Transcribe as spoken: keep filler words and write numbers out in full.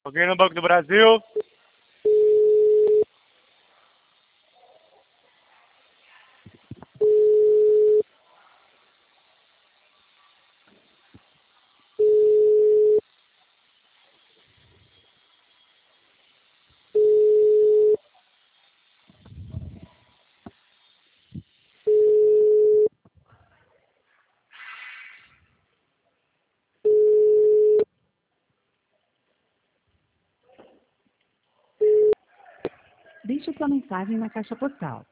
Alguém no Banco do Brasil? Deixe sua mensagem na caixa postal.